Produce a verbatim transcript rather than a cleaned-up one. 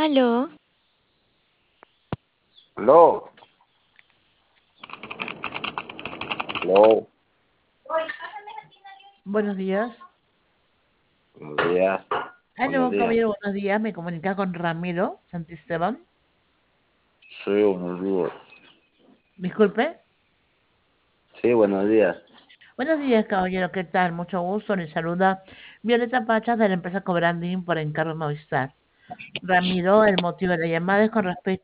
Aló, Aló, aló, Buenos días. buenos días, buenos Aló, días, caballero, buenos días. Me comunica con Ramiro Santisteban. sí, buenos días, Disculpe. sí, buenos días. Buenos días, caballero. ¿Qué tal? Mucho gusto. Le saluda Violeta Pachas de la empresa Cobrandín por encargo de Movistar. Ramiro, el motivo de la llamada es con respecto